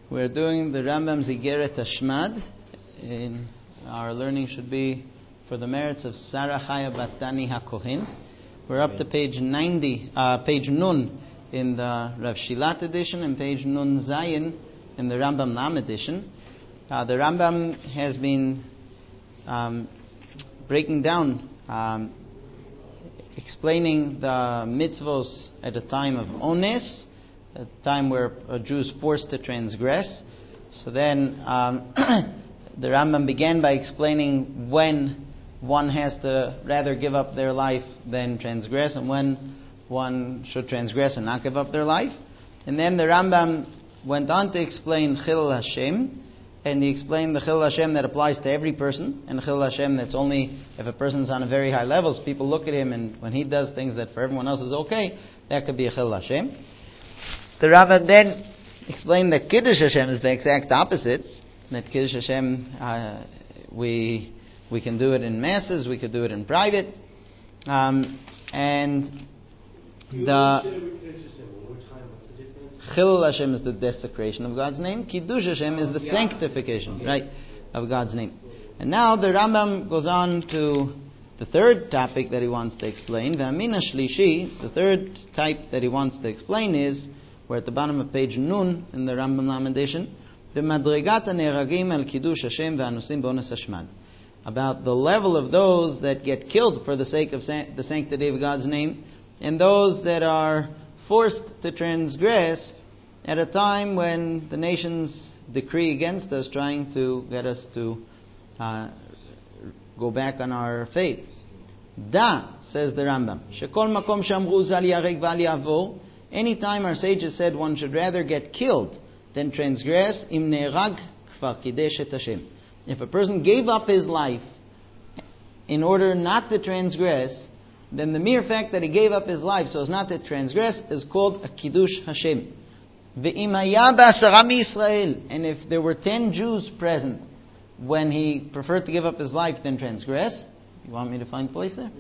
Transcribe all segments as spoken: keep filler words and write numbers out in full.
We're doing the Rambam's Igeret Hashmad. In our learning should be for the merits of Sarah Chaya Bat Dani HaKohen. We're up to page ninety, uh, page Nun in the Rav Shilat edition and page Nun Zayin in the Rambam Lam edition. Uh, the Rambam has been um, breaking down, um, explaining the mitzvos at a time of ones, a time where a Jew is forced to transgress. So then um, the Rambam began by explaining when one has to rather give up their life than transgress, and when one should transgress and not give up their life. And then the Rambam went on to explain Chilul Hashem, and he explained the Chilul Hashem that applies to every person, and the Chilul Hashem that's only if a person's on a very high level, so people look at him, and when he does things that for everyone else is okay, that could be a Chilul Hashem. The Rambam then explained that Kiddush Hashem is the exact opposite. That Kiddush Hashem, uh, we we can do it in masses, we could do it in private, um, and the Chilul Hashem is the desecration of God's name. Kiddush Hashem is the sanctification, right, of God's name. And now the Rambam goes on to the third topic that he wants to explain. V'amina shlishi, the third type that he wants to explain is, we're at the bottom of page Nun in the Rambam Lam edition, V'madrigat haneragim al kiddush Hashem v'anusim b'ones hashmad, about the level of those that get killed for the sake of san- the sanctity of God's name, and those that are forced to transgress at a time when the nations decree against us, trying to get us to uh, go back on our faith. Da, says the Rambam, shekol makom shamru zal yareg val yavor, anytime our sages said one should rather get killed than transgress, im ne'erag kfar kidesh et Hashem. If a person gave up his life in order not to transgress, then the mere fact that he gave up his life so as not to transgress is called a Kiddush Hashem. Ve'im haya ba'asara miYisrael, and if there were ten Jews present when he preferred to give up his life than transgress, you want me to find place there?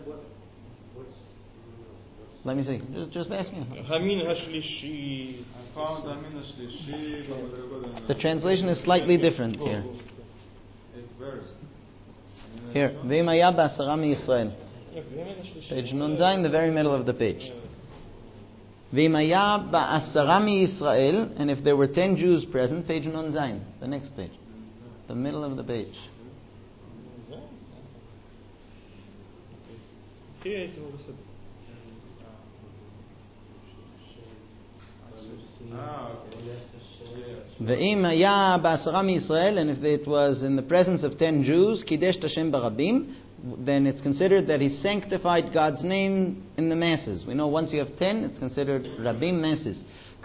Let me see. Just, just ask me. The translation is slightly different here. Here, Ve'im haya ba'asara miYisrael. Page Nun Zayin, the very middle of the page. Ve'im haya ba'asara miYisrael, and if there were ten Jews present, page Nun Zayin, the next page, the middle of the page. Ve'im haya ba'asara miYisrael, and if it was in the presence of ten Jews, kidesh Hashem barabim, then it's considered that he sanctified God's name in the masses. We know once you have ten, it's considered Rabim masses.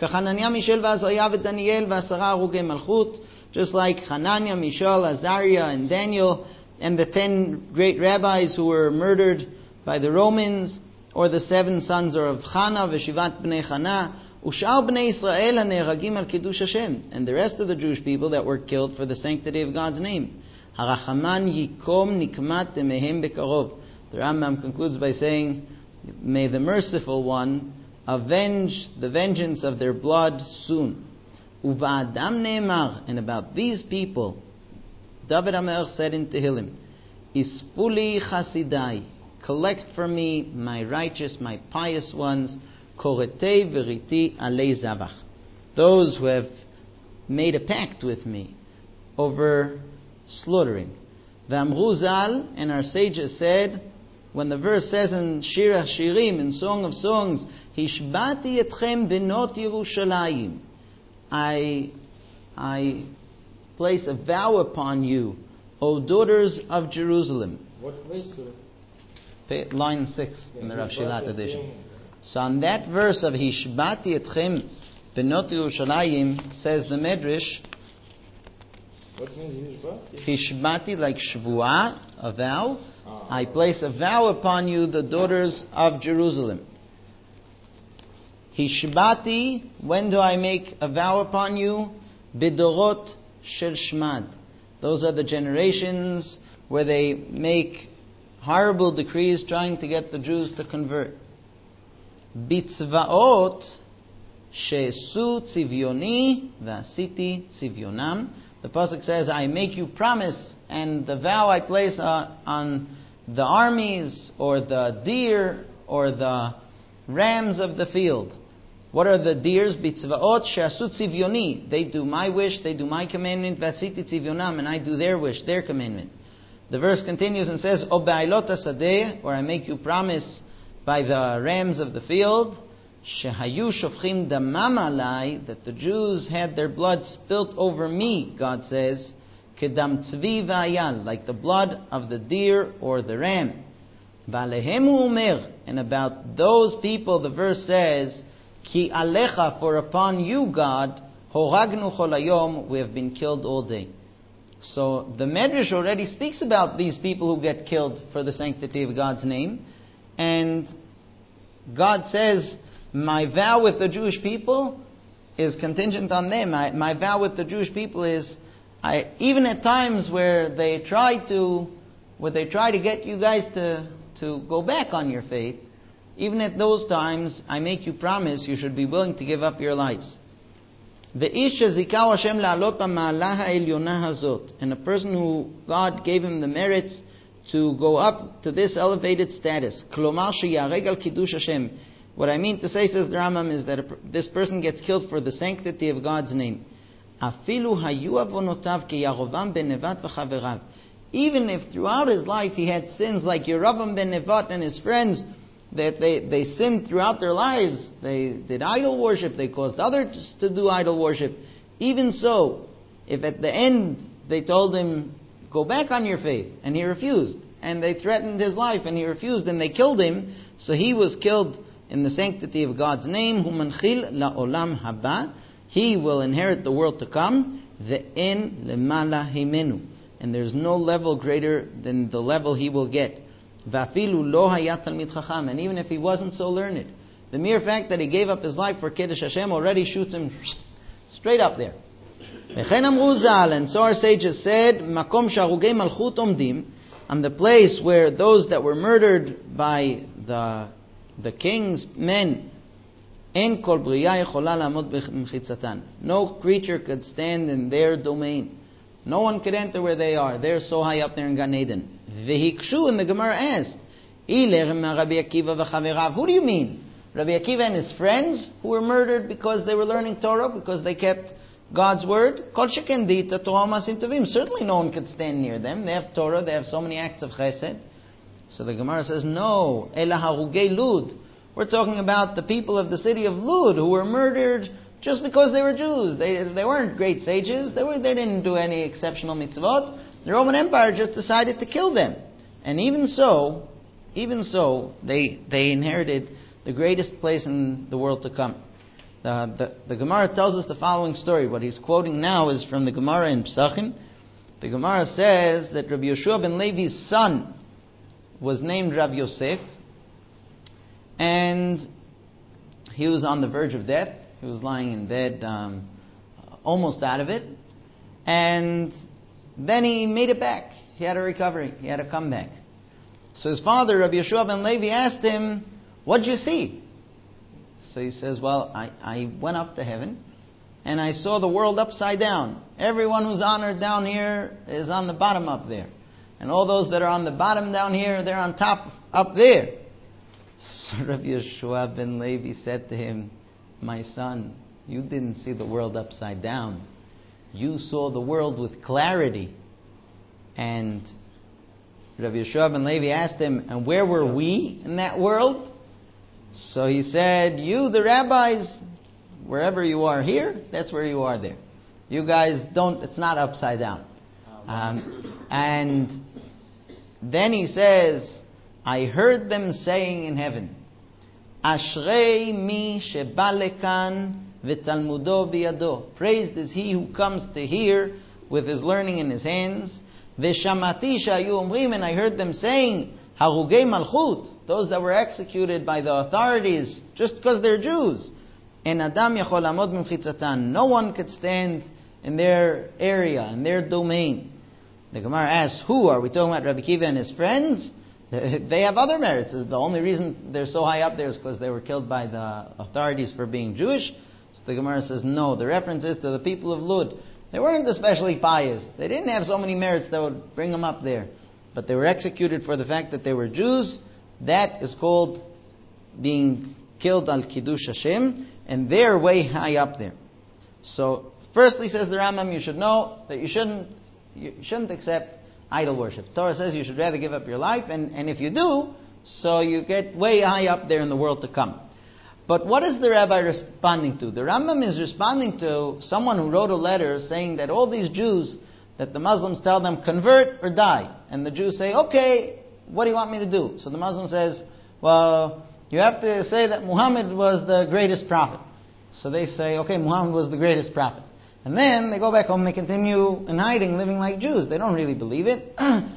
Just like Hananiah, Mishael, Azariah, and Daniel, and the ten great rabbis who were murdered by the Romans, or the seven sons of Chana, Veshivat bnei Chana, Ushar bnei Israel haneragim al kiddush Hashem, and the rest of the Jewish people that were killed for the sanctity of God's name. Harachaman yikom nikmat mehem bekarov. The Rambam concludes by saying, may the merciful one avenge the vengeance of their blood soon. Uva'adam ne'emar, and about these people, David HaMelech said in Tehillim, Ispuli chasidai, collect for me my righteous, my pious ones, koretei veriti alei zavach, those who have made a pact with me over slaughtering. V'amru zal, and our sages said, when the verse says in Shir HaShirim, in Song of Songs, Hishbati etchem benot Yerushalayim, I, I place a vow upon you, O daughters of Jerusalem. What place? Line six in the Rav Shilat edition. So on that verse of Hishbati etchem benot Yerushalayim, says the Medrash, What means Hishbati? Hishbati, like Shvuah, a vow. Ah. I place a vow upon you, the daughters of Jerusalem. Hishbati, when do I make a vow upon you? Bidorot shel shmad. Those are the generations where they make horrible decrees trying to get the Jews to convert. Bitzvaot She'esu tzivyoni v'asiti tzivyonam. The pasuk says, I make you promise, and the vow I place uh, on the armies, or the deer, or the rams of the field. What are the deers? Bitzvaot she'asu tzivyoni. They do my wish, they do my commandment. V'asiti tzivyonam, and I do their wish, their commandment. The verse continues and says, O ba'ilot hasadeh, or I make you promise by the rams of the field, shehayu shofchim damam alai, that the Jews had their blood spilt over me, God says, kedam tzvi v'ayal, like the blood of the deer or the ram. V'alehemu umer, and about those people the verse says, ki alecha, for upon you, God, horagnu chol hayom, we have been killed all day. So the Medrash already speaks about these people who get killed for the sanctity of God's name. And God says, my vow with the Jewish people is contingent on them. My, my vow with the Jewish people is, I, even at times where they try to, where they try to get you guys to, to go back on your faith, even at those times, I make you promise you should be willing to give up your lives. And a person who God gave him the merits to go up to this elevated status. What I mean to say, says the Rambam, is that a, this person gets killed for the sanctity of God's name. Even if throughout his life he had sins like Yeravam ben Nevat and his friends, that they, they sinned throughout their lives. They did idol worship. They caused others to do idol worship. Even so, if at the end they told him, go back on your faith, and he refused, and they threatened his life, and he refused, and they killed him, so he was killed in the sanctity of God's name. Humanchil la'olam haba. He will inherit the world to come. Ve'en lemala himenu. And there's no level greater than the level he will get. Va'afilu lo hayat talmid chacham, and even if he wasn't so learned, the mere fact that he gave up his life for Kiddush Hashem already shoots him straight up there. V'chen amru zal, and so our sages said, makom sharugei malchut omdim, on the place where those that were murdered by the the king's men, en kol briya yechola la'amod b'mechitzatan. No creature could stand in their domain. No one could enter where they are. They're so high up there in Gan Eden. Vehikshu, and the Gemara asked, Rabbi Akiva v'chaverav. Who do you mean? Rabbi Akiva and his friends who were murdered because they were learning Torah, because they kept God's word? Kol sheken dita Torah masim tovim. Certainly no one could stand near them. They have Torah, they have so many acts of chesed. So the Gemara says, no, Ela harugei Lud. We're talking about the people of the city of Lud who were murdered just because they were Jews. They they weren't great sages. They were they didn't do any exceptional mitzvot. The Roman Empire just decided to kill them. And even so, even so, they they inherited the greatest place in the world to come. The, the, the Gemara tells us the following story. What he's quoting now is from the Gemara in Pesachim. The Gemara says that Rabbi Yeshua ben Levi's son was named Rav Yosef, and he was on the verge of death. He was lying in bed, um, almost out of it. And then he made it back. He had a recovery. He had a comeback. So his father, Rabbi Yeshua ben Levi, asked him, what'd you see? So he says, well, I, I went up to heaven, and I saw the world upside down. Everyone who's honored down here is on the bottom up there. And all those that are on the bottom down here, they're on top up there. So Rabbi Yeshua ben Levi said to him, my son, you didn't see the world upside down. You saw the world with clarity. And Rabbi Yeshua ben Levi asked him, and where were we in that world? So he said, you, the rabbis, wherever you are here, that's where you are there. You guys don't, it's not upside down. Um, and then he says, I heard them saying in heaven, Ashrei mi sheba lekan v'talmudo biyado. Praised is he who comes to hear with his learning in his hands. V'shamati shayu omrim, and I heard them saying, harugei malchut, those that were executed by the authorities just because they're Jews. En adam yachol amod mimchitzatan. No one could stand in their area, in their domain. The Gemara asks, who? Are we talking about Rabbi Akiva and his friends? They have other merits. The only reason they're so high up there is because they were killed by the authorities for being Jewish. So the Gemara says, no, the reference is to the people of Lud. They weren't especially pious. They didn't have so many merits that would bring them up there. But they were executed for the fact that they were Jews. That is called being killed al Kiddush Hashem, and they're way high up there. So, firstly, says the Rambam, you should know that you shouldn't you shouldn't accept idol worship. The Torah says you should rather give up your life, and, and if you do, so you get way high up there in the world to come. But what is the rabbi responding to? The Rambam is responding to someone who wrote a letter saying that all these Jews, that the Muslims tell them, convert or die. And the Jews say, okay, what do you want me to do? So the Muslim says, well, you have to say that Muhammad was the greatest prophet. So they say, okay, Muhammad was the greatest prophet. And then they go back home and they continue in hiding, living like Jews. They don't really believe it.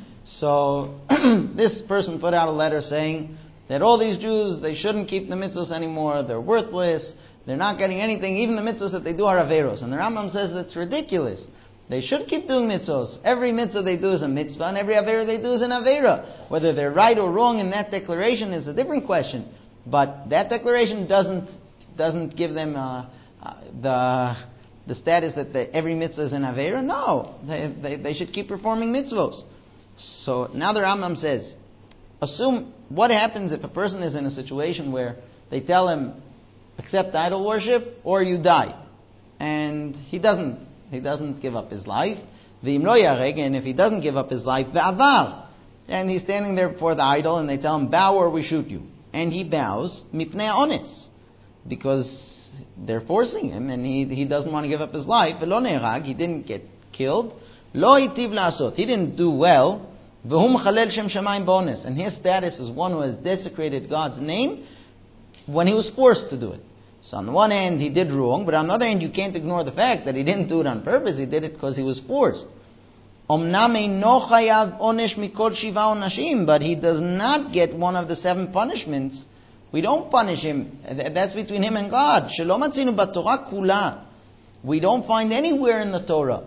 So this person put out a letter saying that all these Jews, they shouldn't keep the mitzvahs anymore. They're worthless. They're not getting anything. Even the mitzvahs that they do are averos. And the Rambam says that's ridiculous. They should keep doing mitzvahs. Every mitzvah they do is a mitzvah, and every avera they do is an avera. Whether they're right or wrong in that declaration is a different question. But that declaration doesn't doesn't give them uh, uh, the the status that the, every mitzvah is an avera. No, they, they they should keep performing mitzvahs. So now the Rambam says, assume what happens if a person is in a situation where they tell him accept idol worship or you die, and he doesn't. He doesn't give up his life. V'im lo yareg, and if he doesn't give up his life, ve'avar, and he's standing there before the idol, and they tell him, bow or we shoot you. And he bows, mipnei ones, because they're forcing him, and he he doesn't want to give up his life. V'lo ne'erag, he didn't get killed. Lo hitiv la'asot, he didn't do well. V'hu mechalel shem shamayim b'ones, and his status is one who has desecrated God's name when he was forced to do it. So on the one hand, he did wrong, but on the other hand, you can't ignore the fact that he didn't do it on purpose. He did it because he was forced. But he does not get one of the seven punishments. We don't punish him. That's between him and God. We don't find anywhere in the Torah,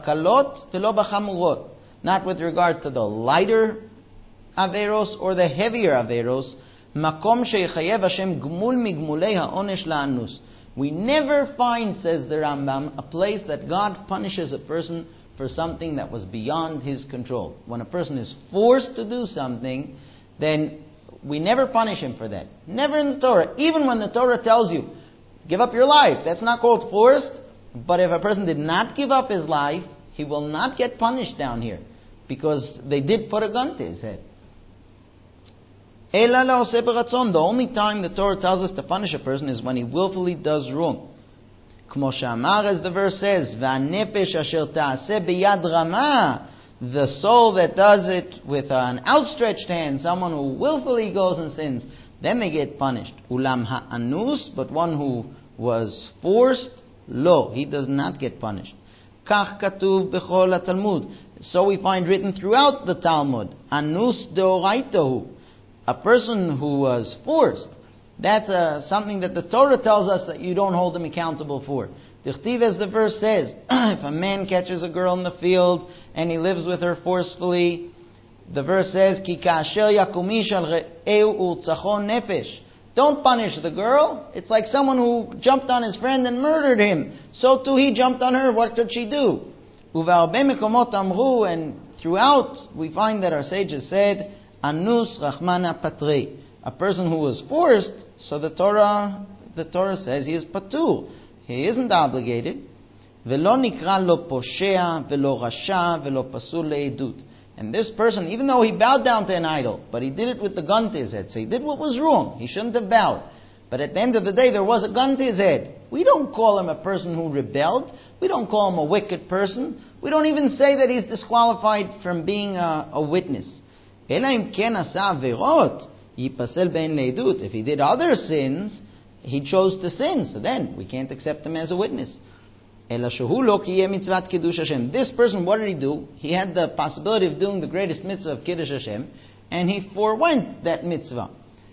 not with regard to the lighter averos or the heavier averos, Makom sheyechayev Hashem gmul migmulei ha'onesh la'anus. We never find, says the Rambam, a place that God punishes a person for something that was beyond his control. When a person is forced to do something, then we never punish him for that. Never in the Torah. Even when the Torah tells you, give up your life, that's not called forced. But if a person did not give up his life, he will not get punished down here, because they did put a gun to his head. The only time the Torah tells us to punish a person is when he willfully does wrong. As the verse says, the soul that does it with an outstretched hand, someone who willfully goes and sins, then they get punished. Ulam ha'anus, but one who was forced, lo, he does not get punished. Kach katuv b'chol ha-Talmud. So we find written throughout the Talmud, anus deoraitahu. A person who was forced, that's uh, something that the Torah tells us that you don't hold him accountable for. Tichtiv, as the verse says, if a man catches a girl in the field and he lives with her forcefully, the verse says, Ki kasher yakumish al re'eu u'tzachon nefesh. Don't punish the girl. It's like someone who jumped on his friend and murdered him. So too he jumped on her. What could she do? Uve'arbe mekomot amru, and throughout we find that our sages said, Anus Rachmana Patre. A person who was forced, so the Torah the Torah says he is patur. He isn't obligated. Velo nikra lo poshea, velo rasha, velo pasul le'edut. And this person, even though he bowed down to an idol, but he did it with the gun to his head. So he did what was wrong. He shouldn't have bowed. But at the end of the day, there was a gun to his head. We don't call him a person who rebelled. We don't call him a wicked person. We don't even say that he's disqualified from being a, a witness. If he did other sins, he chose to sin, so then we can't accept him as a witness. This person, what did he do? He had the possibility of doing the greatest mitzvah of Kiddush Hashem, and he forewent that mitzvah.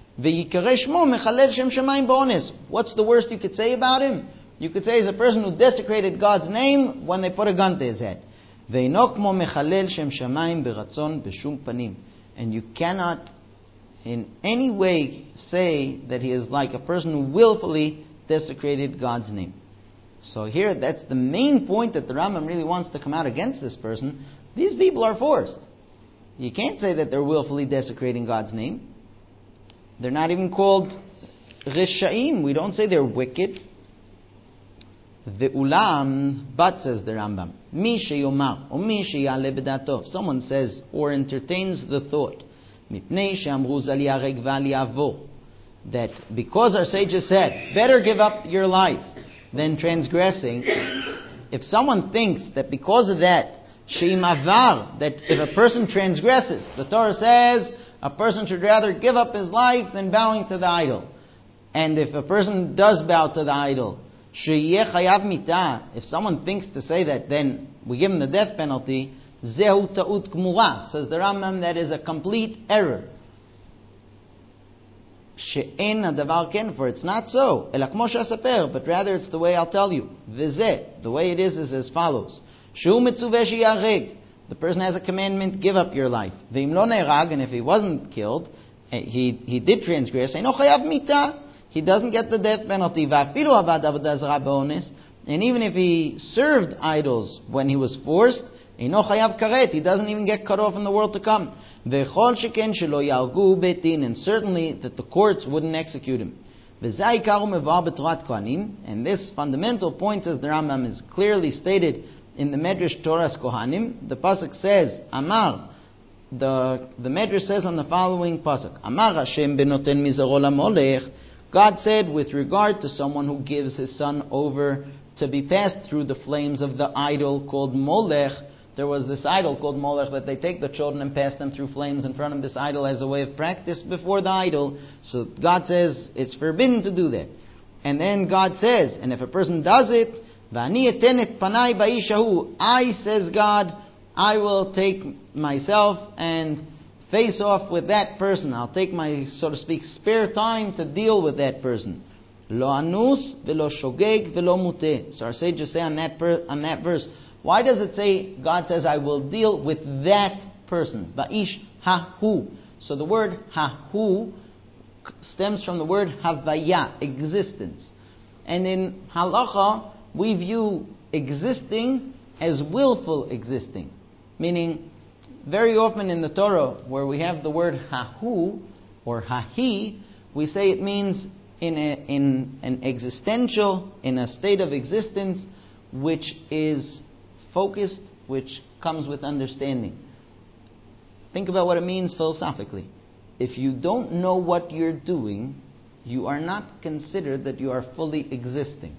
What's the worst you could say about him? You could say he's a person who desecrated God's name when they put a gun to his head. And you cannot in any way say that he is like a person who willfully desecrated God's name. So here, that's the main point that the Rambam really wants to come out against this person. These people are forced. You can't say that they're willfully desecrating God's name. They're not even called Rishaim. We don't say they're wicked. Ve'ulam, but says the Rambam, Mi sheyomar, or mi sheyale b'dato. If someone says or entertains the thought, mipnei she'amru zal yareg v'al yavo, that because our sages said, better give up your life than transgressing, if someone thinks that because of that, she'im avar, that if a person transgresses, the Torah says a person should rather give up his life than bowing to the idol. And if a person does bow to the idol, she'yeh chayav mitah, if someone thinks to say that, then we give him the death penalty, zehu ta'ut gmura, says the Rambam, that is a complete error. She'en hadavar ken, for it's not so, ela kmo she'asaper, but rather it's the way I'll tell you. V'zeh, the way it is is as follows. She'u mitzuveh she'yareg, the person has a commandment, give up your life. V'im lo ne'erag, and if he wasn't killed, he, he did transgress, eino chayav mitah, he doesn't get the death penalty. And even if he served idols when he was forced, he doesn't even get cut off in the world to come. And certainly that the courts wouldn't execute him. And this fundamental point, says the Rambam, is clearly stated in the Medrash Torah's Kohanim. The pasuk says, Amar, the, the Medrash says on the following pasuk, Amar Hashem benoten mizaro lamolech, God said with regard to someone who gives his son over to be passed through the flames of the idol called Molech. There was this idol called Molech that they take the children and pass them through flames in front of this idol as a way of practice before the idol. So God says it's forbidden to do that. And then God says, and if a person does it, V'ani eten et panai ba'ishahu, I, says God, I will take myself and face off with that person. I'll take my, so to speak, spare time to deal with that person. Lo anus velo shogeg velo muteh. So our sages say on that per, on that verse, why does it say God says I will deal with that person? Ba'ish hahu. So the word hahu stems from the word havaya, existence. And in halacha we view existing as willful existing, meaning very often in the Torah, where we have the word hahu or hahi, we say it means in, a, in an existential, in a state of existence which is focused, which comes with understanding. Think about what it means philosophically. If you don't know what you're doing, you are not considered that you are fully existing.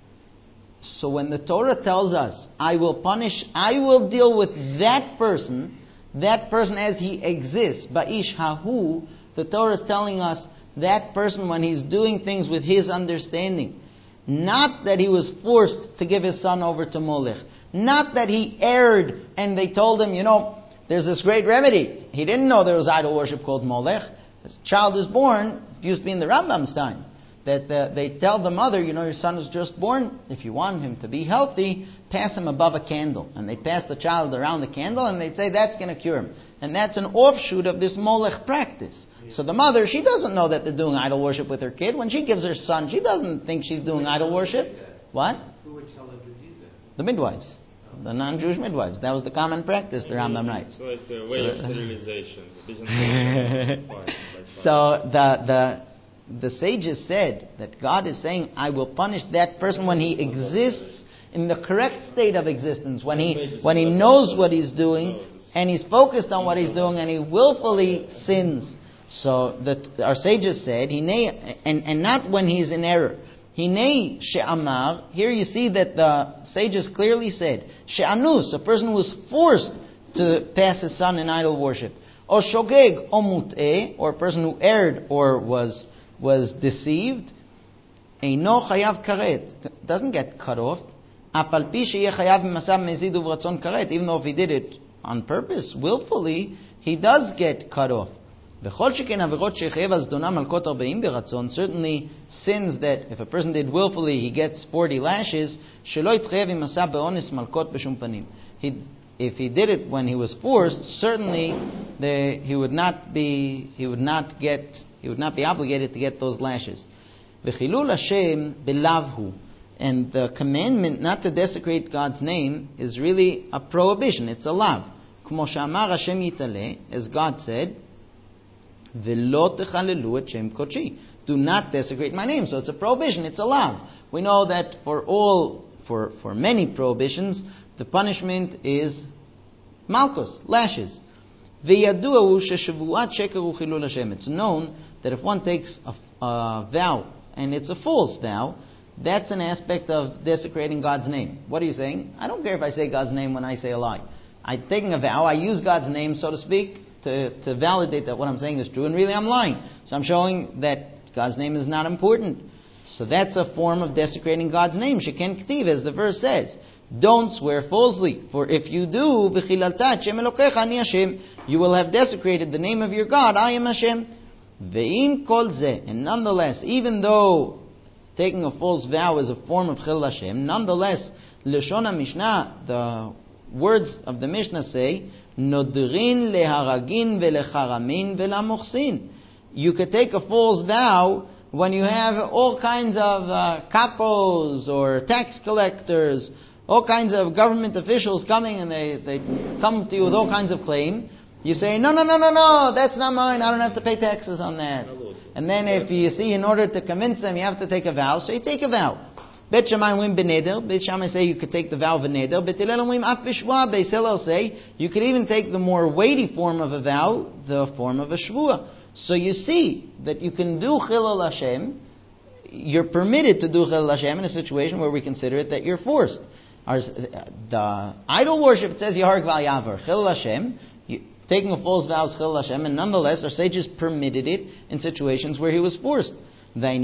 So when the Torah tells us, I will punish, I will deal with that person, that person as he exists, ba'ish hahu, the Torah is telling us that person when he's doing things with his understanding. Not that he was forced to give his son over to Molech. Not that he erred and they told him, you know, there's this great remedy. He didn't know there was idol worship called Molech. This child is born, it used to be in the Rambam's time, that uh, they tell the mother, you know, your son is just born. If you want him to be healthy, pass him above a candle. And they pass the child around the candle and they say that's going to cure him. And that's an offshoot of this Molech practice. Yeah. So the mother, she doesn't know that they're doing idol worship with her kid. When she gives her son, she doesn't think she's doing idol worship. What? Who would tell her to do that? The midwives. Oh. The non-Jewish midwives. That was the common practice, the Rambam writes. So it's a way so, of sterilization. So the... the The sages said that God is saying, I will punish that person when he exists in the correct state of existence, when he when he knows what he's doing, and he's focused on what he's doing, and he willfully sins. So that our sages said, he and, and not when he's in error. Hinei she'amar, here you see that the sages clearly said, she'anus, a person who was forced to pass his son in idol worship. Or shogeg, or mut'eh, or a person who erred or was was deceived, Eino chayav karet, doesn't get cut off. Afal pi sheyeh chayav b'masav mezid uvratzon karet, even though if he did it on purpose, willfully, he does get cut off. V'chol sheken averot shechev azdona malkot arbaim beratzon, certainly sins that if a person did willfully, he gets forty lashes. Shelo yitchayev b'masav be'onis malkot b'shum panim. He If he did it when he was forced, certainly the, he would not be he would not get he would not be obligated to get those lashes. V'chilul Hashem belavhu. And the commandment not to desecrate God's name is really a prohibition. It's a lav. K'mo she'amar Hashem yitaleh, as God said, V'lo techalelu et shem kodeshi. Do not desecrate my name. So it's a prohibition. It's a lav. We know that for all, for, for many prohibitions, the punishment is malchus, lashes. V'yadu'ahu sheshavuat sheker hu chilul Hashem. It's known that if one takes a, a vow and it's a false vow, that's an aspect of desecrating God's name. What are you saying? I don't care if I say God's name when I say a lie. I'm taking a vow. I use God's name, so to speak, to, to validate that what I'm saying is true, and really I'm lying. So I'm showing that God's name is not important. So that's a form of desecrating God's name. Sheken k'tiv, as the verse says. Don't swear falsely, for if you do, v'chilalta Hashem Elokecha ani Hashem, you will have desecrated the name of your God. I am Hashem. Ve'im kol zeh, and nonetheless, even though taking a false vow is a form of chil Hashem, nonetheless, Leshon HaMishnah, the words of the Mishnah say, Nodrin leharagin ve'lecharamin ve'lamochsin. You could take a false vow when you have all kinds of uh, capos or tax collectors, all kinds of government officials coming, and they, they come to you with all kinds of claim. You say, no, no, no, no, no, that's not mine. I don't have to pay taxes on that. And then if you see, in order to convince them, you have to take a vow, so you take a vow. Bet Shammai wim beneder. Bet Shammai say you could take the vow beneder. Bet Hillel wim af b'shvua. Bet Hillel say you could even take the more weighty form of a vow, the form of a shvua. So you see that you can do chilul Hashem. You're permitted to do chilul Hashem in a situation where we consider it that you're forced. Our, the idol worship, it says Yaharg Val Yavar. Chilul Hashem, you, taking a false vow is chilul Hashem, and nonetheless our sages permitted it in situations where he was forced. And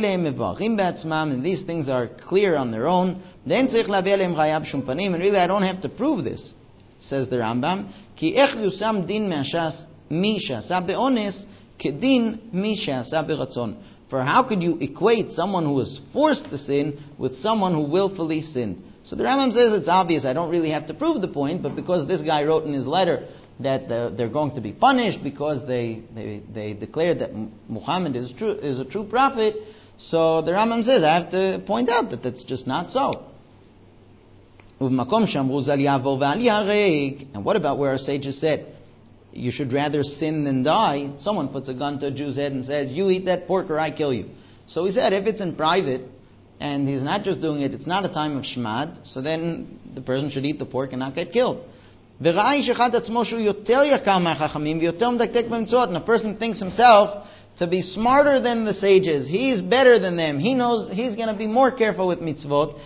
these things are clear on their own. And really I don't have to prove this, says the Rambam. Ki ech yusam din mi she'asa be'ones kedin mi she'asa beratzon. For how could you equate someone who was forced to sin with someone who willfully sinned? So the Rambam says it's obvious, I don't really have to prove the point, but because this guy wrote in his letter that uh, they're going to be punished because they, they, they declared that Muhammad is true is a true prophet, so the Rambam says I have to point out that that's just not so. And what about where our sages said you should rather sin than die? Someone puts a gun to a Jew's head and says, you eat that pork or I kill you. So he said if it's in private and he's not just doing it, it's not a time of shmad, so then the person should eat the pork and not get killed. And a person thinks himself to be smarter than the sages. He's better than them. He knows he's going to be more careful with mitzvot.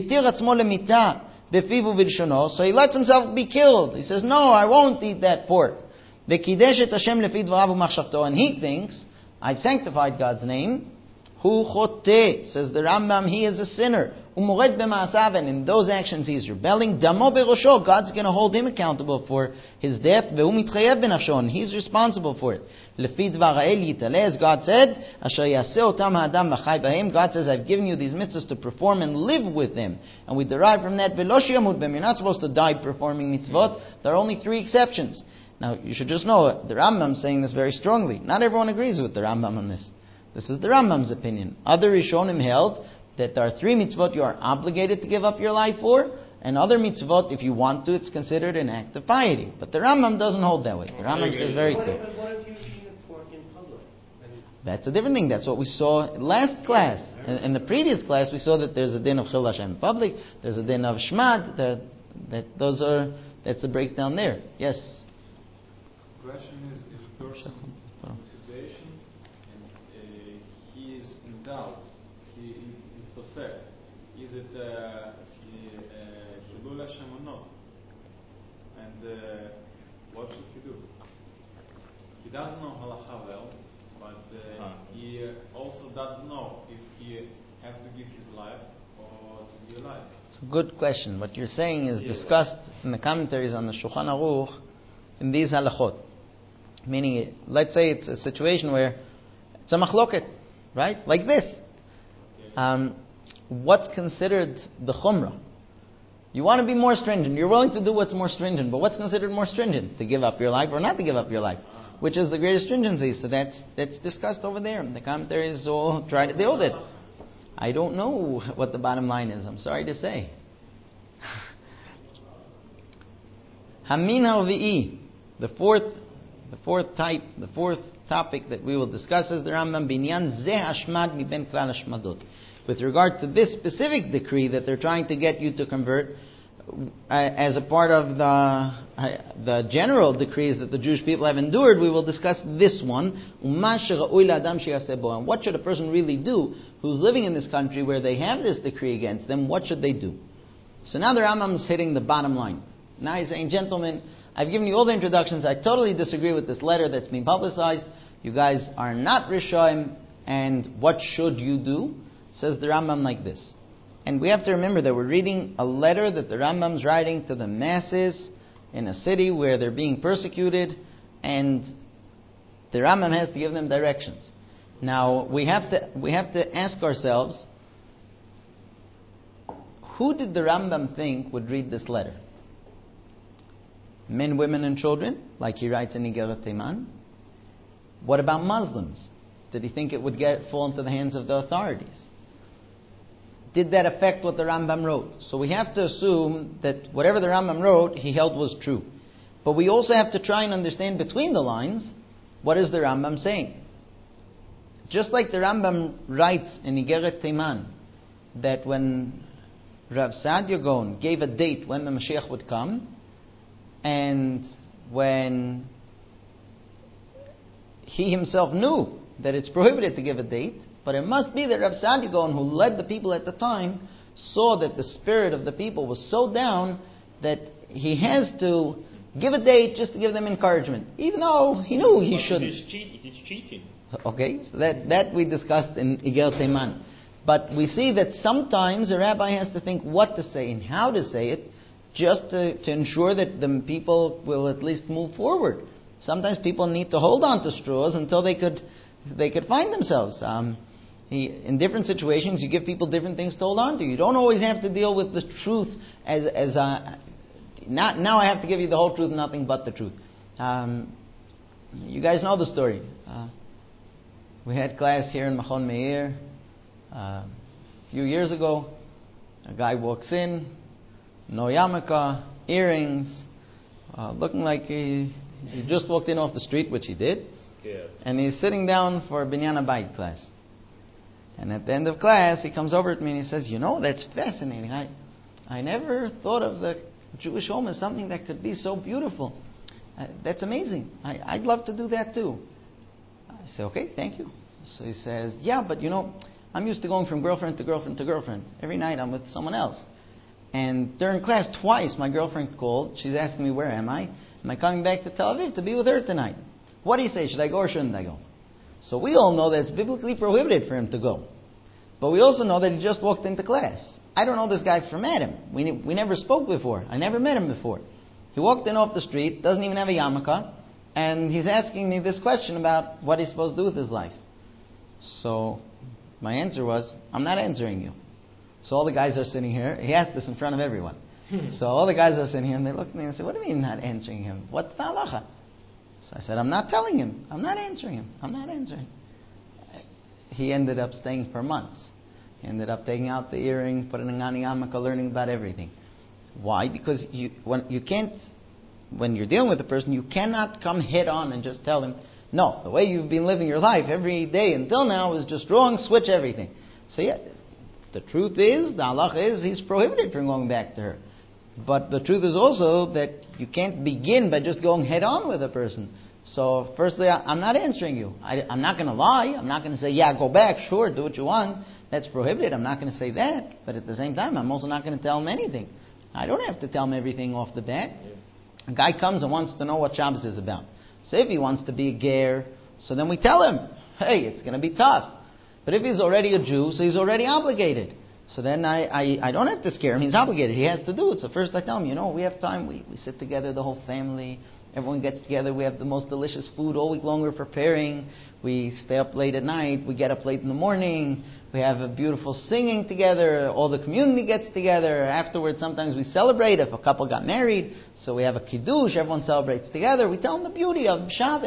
So he lets himself be killed. He says, no, I won't eat that pork. And he thinks, I've sanctified God's name. Hu chote, says the Rambam, he is a sinner. Umured b'ma'asav, and in those actions he's rebelling. Damo berosho, God's going to hold him accountable for his death. Ve'u mitchayev b'nafsho, and he's responsible for it. Lefi dvar ha'el yitaleh, as God said, asher yaseh otam ha'adam v'chai b'hem. God says, I've given you these mitzvahs to perform and live with them. And we derive from that, ve'lo sheyamut b'hem. You're not supposed to die performing mitzvot. There are only three exceptions. Now, you should just know, the Rambam is saying this very strongly. Not everyone agrees with the Rambam on this. This is the Rambam's opinion. Other Rishonim held that there are three mitzvot you are obligated to give up your life for, and other mitzvot, if you want to, it's considered an act of piety. But the Rambam doesn't hold that way. The Rambam says very clear. What if you eat the pork in public? That's a different thing. That's what we saw last class. In, in the previous class, we saw that there's a din of chil Hashem in public, there's a din of shmad, that, that those are, that's the breakdown there. Yes? The question is, if a person in a situation and uh, he is in doubt, he is in safek, is it chilul Hashem or not? And uh, what should he do? He doesn't know halacha well, but uh, huh. he also doesn't know if he has to give his life or to be alive. It's a good question. What you're saying is yeah. discussed in the commentaries on the Shulchan Aruch in these halachot. Meaning, let's say it's a situation where it's a machloket, right? Like this. Um, what's considered the chumrah? You want to be more stringent. You're willing to do what's more stringent. But what's considered more stringent? To give up your life or not to give up your life? which is the greatest stringency. So that's that's discussed over there. The commentaries all try to deal with it. I don't know what the bottom line is. I'm sorry to say. Hamin Harvi'i, the fourth, the fourth type, the fourth topic that we will discuss is the Rambam Binyan Zeh Hashmad Miben Klal Hashmadot. With regard to this specific decree that they're trying to get you to convert, uh, as a part of the uh, the general decrees that the Jewish people have endured, we will discuss this one. And what should a person really do who's living in this country where they have this decree against them? What should they do? So now the Rambam is hitting the bottom line. Now he's saying, gentlemen, I've given you all the introductions. I totally disagree with this letter that's being publicized. You guys are not Rishoim, and what should you do? Says the Rambam like this. And we have to remember that we're reading a letter that the Rambam's writing to the masses in a city where they're being persecuted, and the Rambam has to give them directions. Now, we have to we have to ask ourselves, who did the Rambam think would read this letter? Men, women, and children, like he writes in Igeret Teiman. What about Muslims? Did he think it would get fall into the hands of the authorities? Did that affect what the Rambam wrote? So we have to assume that whatever the Rambam wrote, he held was true. But we also have to try and understand between the lines, what is the Rambam saying? Just like the Rambam writes in Igeret Teiman, that when Rav Saadia Gaon gave a date when the Mashiach would come, and when he himself knew that it's prohibited to give a date, but it must be that Rav Saadia Gaon, who led the people at the time, saw that the spirit of the people was so down that he has to give a date just to give them encouragement, even though he knew he shouldn't. It is, cheat, it is cheating. Okay, so that, that we discussed in Igeret Teiman. But we see that sometimes a rabbi has to think what to say and how to say it, just to, to ensure that the people will at least move forward. Sometimes people need to hold on to straws until they could they could find themselves. Um, he, in different situations, you give people different things to hold on to. You don't always have to deal with the truth as as a, not now. I have to give you the whole truth, nothing but the truth. Um, you guys know the story. Uh, we had class here in Machon Meir uh, a few years ago. A guy walks in, no yarmulke, earrings, uh, looking like he, he just walked in off the street, which he did. Yeah. And he's sitting down for Binyan Habayit class. And at the end of class, he comes over to me and he says, you know, that's fascinating. I I never thought of the Jewish home as something that could be so beautiful. Uh, that's amazing. I, I'd love to do that too. I say, okay, thank you. So he says, yeah, but you know, I'm used to going from girlfriend to girlfriend to girlfriend. Every night I'm with someone else. And during class, twice my girlfriend called. She's asking me, where am I? Am I coming back to Tel Aviv to be with her tonight? What do you say? Should I go or shouldn't I go? So we all know that it's biblically prohibited for him to go. But we also know that he just walked into class. I don't know this guy from Adam. We we never spoke before. I never met him before. He walked in off the street, doesn't even have a yarmulke, and he's asking me this question about what he's supposed to do with his life. So my answer was, I'm not answering you. So all the guys are sitting here. He asked this in front of everyone. So all the guys are sitting here and they look at me and say, what do you mean not answering him? What's the halacha? So I said, I'm not telling him. I'm not answering him. I'm not answering. He ended up staying for months. He ended up taking out the earring, putting on a yarmulke, learning about everything. Why? Because you when you can't, when you're dealing with a person, you cannot come head on and just tell him, no, the way you've been living your life every day until now is just wrong, switch everything. So yeah, the truth is, the halacha is, he's prohibited from going back to her. But the truth is also that you can't begin by just going head on with a person. So firstly, I, I'm not answering you. I, I'm not going to lie. I'm not going to say, yeah, go back, sure, do what you want. That's prohibited. I'm not going to say that. But at the same time, I'm also not going to tell him anything. I don't have to tell him everything off the bat. A guy comes and wants to know what Shabbos is about. So if he wants to be a ger, so then we tell him, hey, it's going to be tough. But if he's already a Jew, so he's already obligated. So then I, I, I don't have to scare him. He's obligated. He has to do it. So first I tell him, you know, we have time. We, we sit together, the whole family. Everyone gets together. We have the most delicious food all week long. We're preparing. We stay up late at night. We get up late in the morning. We have a beautiful singing together. All the community gets together. Afterwards, sometimes we celebrate if a couple got married. So we have a kiddush. Everyone celebrates together. We tell them the beauty of Shabbos.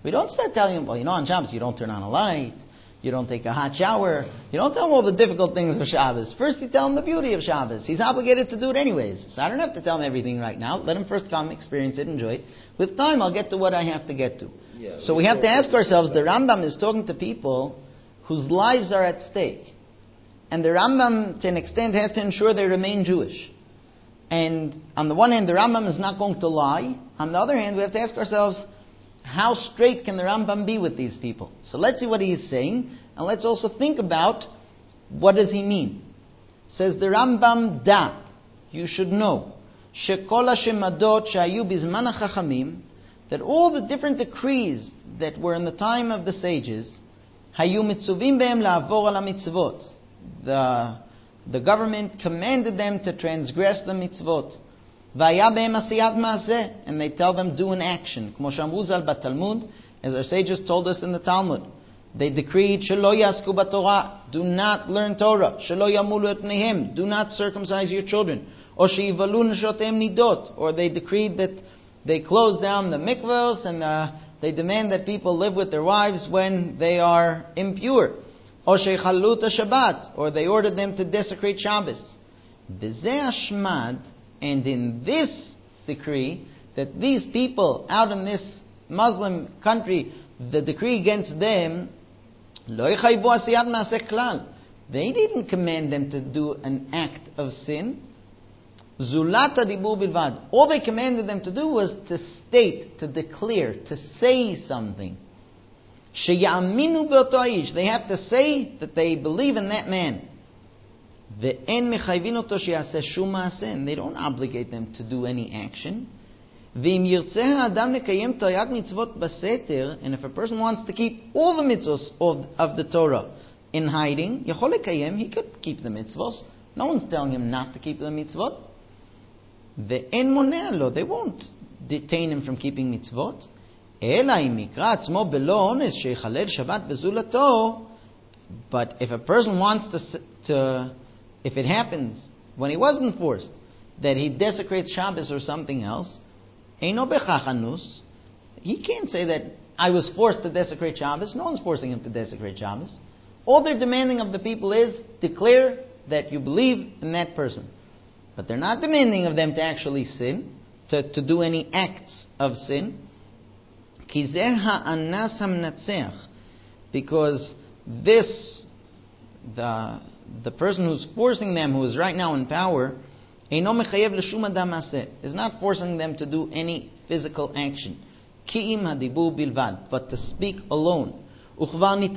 We don't start telling him, well, you know, on Shabbos you don't turn on a light, you don't take a hot shower. You don't tell him all the difficult things of Shabbos. First you tell him the beauty of Shabbos. He's obligated to do it anyways. So I don't have to tell him everything right now. Let him first come, experience it, enjoy it. With time I'll get to what I have to get to. Yeah, so we have to ask ourselves, the Rambam is talking to people whose lives are at stake. And the Rambam, to an extent, has to ensure they remain Jewish. And on the one hand, the Rambam is not going to lie. On the other hand, we have to ask ourselves, how straight can the Rambam be with these people? So let's see what he is saying, and let's also think about what does he mean. Says the Rambam, da, you should know, shekol hashemadot shayu bizman hachachamim, that all the different decrees that were in the time of the sages, hayu mitzuvim behem la'avor al mitzvot, the the government commanded them to transgress the mitzvot. And they tell them, do an action. As our sages told us in the Talmud. They decreed, Shelo yasku b'Torah, do not learn Torah. Shelo yamulu et nehem, do not circumcise your children. Or she'ivalu neshotem nidot, or they decreed that they close down the mikvahs and uh, they demand that people live with their wives when they are impure. Or she'ichalut Shabbat, or they ordered them to desecrate Shabbos. B'zeh hashmad. And in this decree, that these people out in this Muslim country, the decree against them, they didn't command them to do an act of sin. Zulata dibur bilvad. All they commanded them to do was to state, to declare, to say something. Sheyaminu be'oto ha'ish. They have to say that they believe in that man. And they don't obligate them to do any action. And if a person wants to keep all the mitzvos of, of the Torah in hiding, he could keep the mitzvos. No one's telling him not to keep the mitzvot. They won't detain him from keeping mitzvot. But if a person wants to, to if it happens when he wasn't forced that he desecrates Shabbos or something else, he can't say that I was forced to desecrate Shabbos. No one's forcing him to desecrate Shabbos. All they're demanding of the people is declare that you believe in that person. But they're not demanding of them to actually sin, to, to do any acts of sin. Because this, the the person who's forcing them, who is right now in power, is not forcing them to do any physical action. But to speak alone. And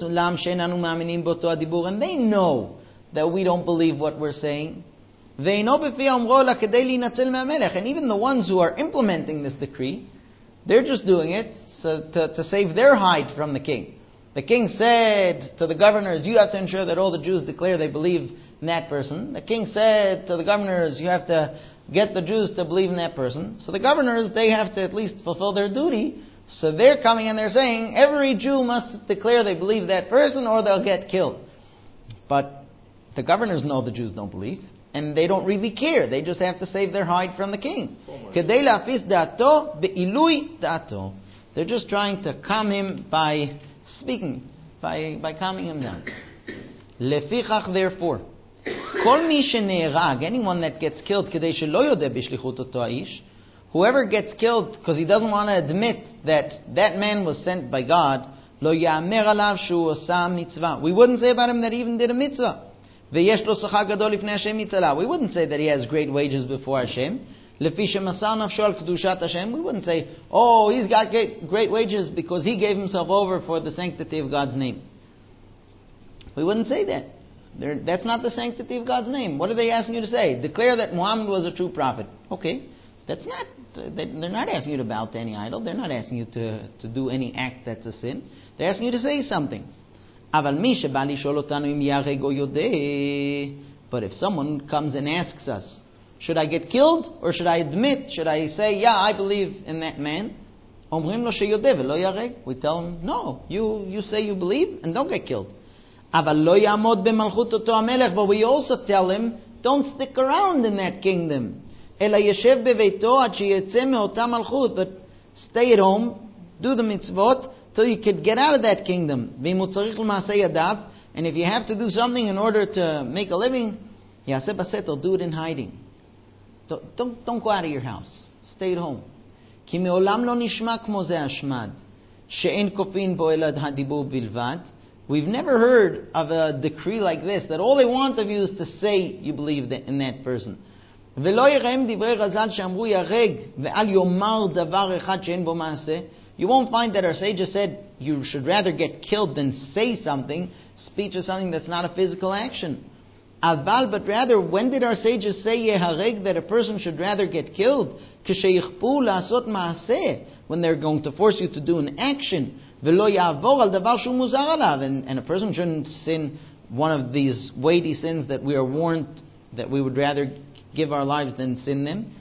they know that we don't believe what we're saying. And even the ones who are implementing this decree, they're just doing it so to, to save their hide from the king. The king said to the governors, you have to ensure that all the Jews declare they believe in that person. The king said to the governors, you have to get the Jews to believe in that person. So the governors, they have to at least fulfill their duty. So they're coming and they're saying, every Jew must declare they believe that person or they'll get killed. But the governors know the Jews don't believe. And they don't really care. They just have to save their hide from the king. They're just trying to calm him by speaking, by, by calming him down. Lefichach, therefore, kol mi shene'erag, anyone that gets killed, kedei shelo yodeh b'shlichut oto ha'ish, whoever gets killed because he doesn't want to admit that that man was sent by God, lo ya'amer alav shu osa mitzvah. We wouldn't say about him that he even did a mitzvah. Ve'yesh lo sachar gadol lifnei Hashem mitzvah. We wouldn't say that he has great wages before Hashem. Lefi shemasar nafsho al kedushat Hashem. We wouldn't say, oh, he's got great, great wages because he gave himself over for the sanctity of God's name. We wouldn't say that. They're, that's not the sanctity of God's name. What are they asking you to say? Declare that Muhammad was a true prophet. Okay, that's not. They're not asking you to bow to any idol. They're not asking you to, to do any act that's a sin. They're asking you to say something. But if someone comes and asks us, should I get killed or should I admit? Should I say, yeah, I believe in that man? We tell him, no, you, you say you believe and don't get killed. But we also tell him, don't stick around in that kingdom. But stay at home do the mitzvot till you could get out of that kingdom. And if you have to do something in order to make a living, he'll do it in hiding. Don't, don't, don't go out of your house. Stay at home. We've never heard of a decree like this, that all they want of you is to say you believe in that person. You won't find that our sages said you should rather get killed than say something. Speech is something that's not a physical action. Aval, but rather, when did our sages say yehareg, that a person should rather get killed? When they're going to force you to do an action. And, and a person shouldn't sin one of these weighty sins that we are warned that we would rather give our lives than sin them.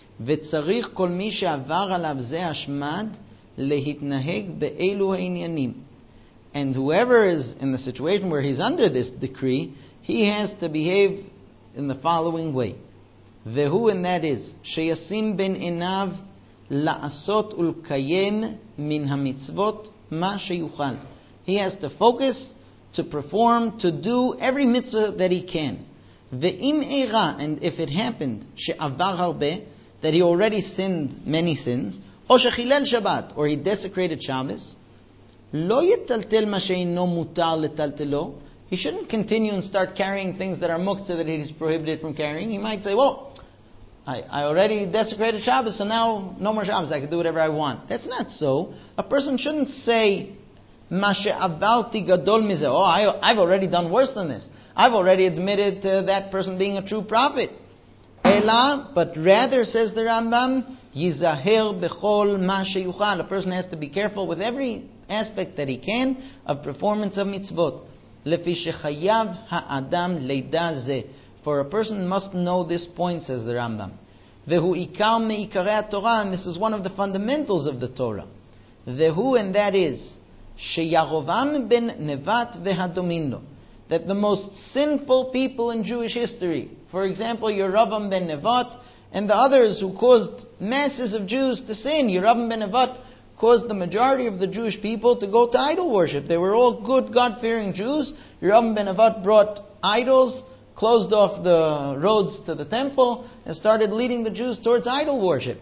And whoever is in the situation where he's under this decree, he has to behave in the following way. Vehu, and that is, sheyasim ben enav la'asot ulkayem min hamitzvot ma sheyuchal. He has to focus, to perform, to do every mitzvah that he can. Ve'im eira, and if it happened, she'avar harbe, that he already sinned many sins, or shechilel Shabbat, or he desecrated Shabbos, lo yetaltel ma she'ino mutar letaltelo. He shouldn't continue and start carrying things that are muktzah that he's prohibited from carrying. He might say, well, I, I already desecrated Shabbos, so now no more Shabbos, I can do whatever I want. That's not so. A person shouldn't say, Ma she'avalti gadol mizeh. Oh, I, I've already done worse than this. I've already admitted to that person being a true prophet. Ela, but rather, says the Rambam, yizaher bechol ma sheyuchal. A person has to be careful with every aspect that he can of performance of mitzvot. Lefi shechayav ha'adam leida zeh. For a person must know this point, says the Rambam. Vehu ikar me'ikarei Torah, and this is one of the fundamentals of the Torah. Vehu, and that is, sheyarovam ben Nevat vehadomino, that the most sinful people in Jewish history, for example, Yerovam ben Nevat, and the others who caused masses of Jews to sin. Yerovam ben Nevat caused the majority of the Jewish people to go to idol worship. They were all good, God-fearing Jews. Yerovam ben Nevat brought idols, closed off the roads to the temple, and started leading the Jews towards idol worship.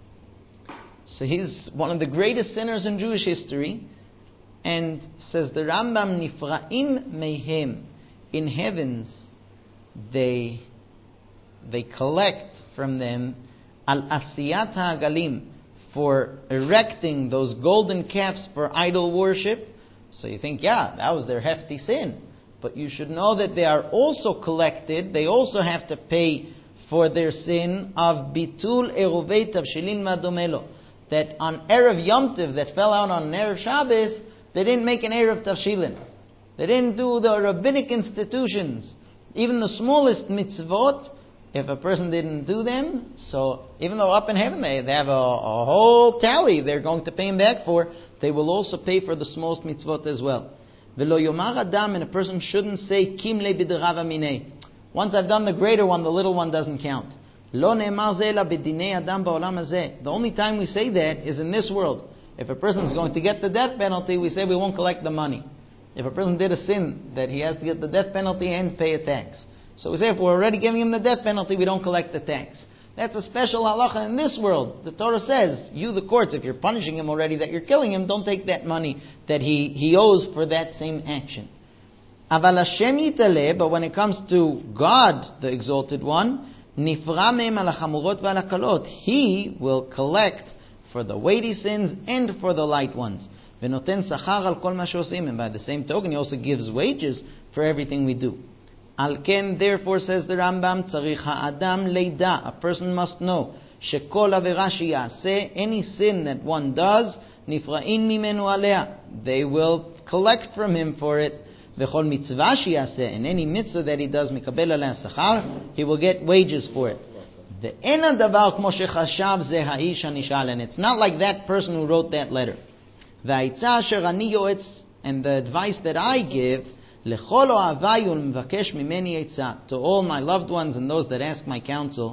So he's one of the greatest sinners in Jewish history. And says the Rambam, Nifra'im mehem, in heavens they they collect from them al asiyat ha'agalim, for erecting those golden calves for idol worship. So you think, yeah, that was their hefty sin. But you should know that they are also collected, they also have to pay for their sin of bitul eruvei tavshilin madomelo, that on Erev Yom Tov, that fell out on Erev Shabbos, they didn't make an Erev Tavshilin. They didn't do the rabbinic institutions. Even the smallest mitzvot, if a person didn't do them, so even though up in heaven they, they have a, a whole tally they're going to pay him back for, they will also pay for the smallest mitzvot as well. Velo yomar adam, and a person shouldn't say, Kim le b'derav aminei. Once I've done the greater one, the little one doesn't count. Lo ne'emar ze ela b'dinei adam ba'olam hazeh. The only time we say that is in this world. If a person is going to get the death penalty, we say we won't collect the money. If a person did a sin, that he has to get the death penalty and pay a tax. So we say if we're already giving him the death penalty, we don't collect the tax. That's a special halacha in this world. The Torah says, you the courts, if you're punishing him already, that you're killing him, don't take that money that he, he owes for that same action. Aval Hashem yitaleh, but when it comes to God, the Exalted One, nifra mehem al hachamurot ve'al hakalot, He will collect for the weighty sins and for the light ones. V'noten sachar al kol ma she'osim, and by the same token, He also gives wages for everything we do. Al ken, therefore, says the Rambam, tzarich ha'adam leida, a person must know, shekol avera sheyaseh, any sin that one does, nifra'in mimenu alea, they will collect from him for it. V'chol mitzvah sheyaseh, and any mitzvah that he does, mikabel alea sachar, he will get wages for it. And it's not like that person who wrote that letter. And the advice that I give to all my loved ones and those that ask my counsel,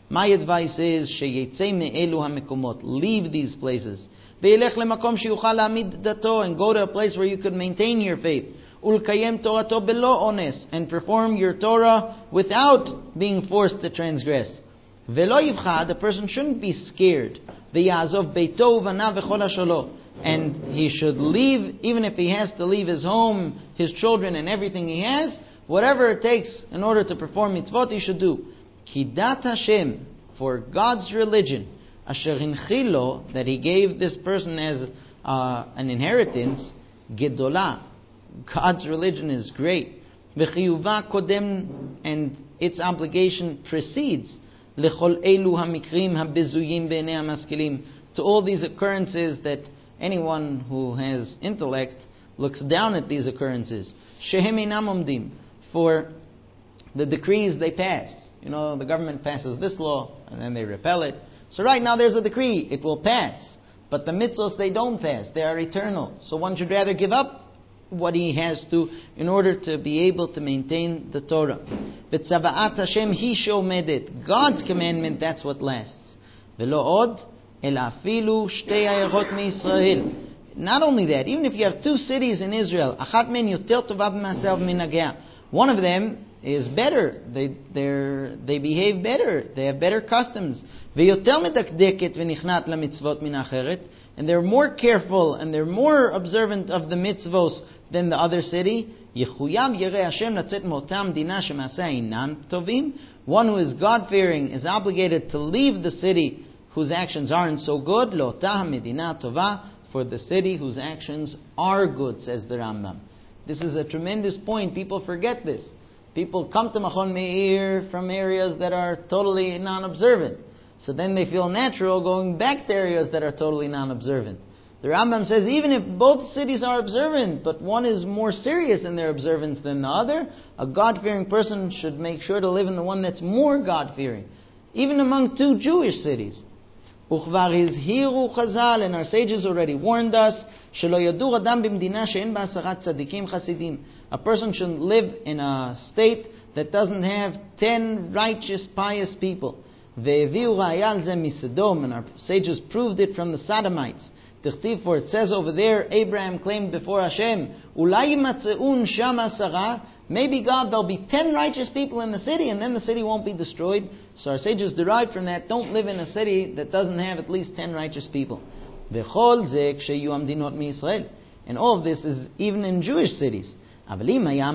My advice is, sheyetze me'elu hamekomot, leave these places. Ve'elech lemakom sheyuchal la'amid dato, and go to a place where you could maintain your faith. Ulkayem torato belo ones, and perform your Torah without being forced to transgress. Velo yivcha, the person shouldn't be scared. Ve'yazov beito uvanav v'chol hashalo, and he should leave, even if he has to leave his home, his children, and everything he has, whatever it takes in order to perform mitzvot, he should do. Kidat Hashem, for God's religion, asher hinchilo, that he gave this person as uh, an inheritance, gedolah, God's religion is great. V'chiyuva kodem, and its obligation precedes lechol elu hamikrim habezuyim b'nei hamaskilim, to all these occurrences that anyone who has intellect looks down at these occurrences. Shehem einam omdim, for the decrees they pass. You know, the government passes this law and then they repel it. So right now there's a decree, it will pass. But the mitzvos, they don't pass, they are eternal. So one should rather give up what he has to in order to be able to maintain the Torah. V'tzava'at Hashem hi she'omedet, God's commandment, that's what lasts. V'lo od el afilu shtei ayachot miYisrael. Not only that, even if you have two cities in Israel, achat men yoter tova b'ma'asev minagea, one of them is better, they they're, they behave better, they have better customs. V'yoter medakdeket v'nichnat lamitzvot min acheret, and they're more careful and they're more observant of the mitzvos than the other city. Yechuyam yirei Hashem latzet motam dina shemaseh inan tovim. One who is God-fearing is obligated to leave the city whose actions aren't so good. Lo'otah medina tova, for the city whose actions are good, says the Rambam. This is a tremendous point. People forget this. People come to Machon Meir from areas that are totally non-observant. So then they feel natural going back to areas that are totally non-observant. The Rambam says even if both cities are observant, but one is more serious in their observance than the other, a God-fearing person should make sure to live in the one that's more God-fearing. Even among two Jewish cities. Uchvar hizhiru chazal, and our sages already warned us, shelo yadur adam b'mdina she'en ba'asarat tzadikim chasidim. A person shouldn't live in a state that doesn't have ten righteous, pious people. Ve'eviu ra'aya al ze misedom, and our sages proved it from the Sodomites. Tichtiv, for it says over there, Abraham claimed before Hashem, Ulai yimatzeun sham asara, maybe God, there'll be ten righteous people in the city, and then the city won't be destroyed. So our sages derived from that, don't live in a city that doesn't have at least ten righteous people. V'chol ze ksheyu amdinot miYisrael, and all of this is even in Jewish cities. But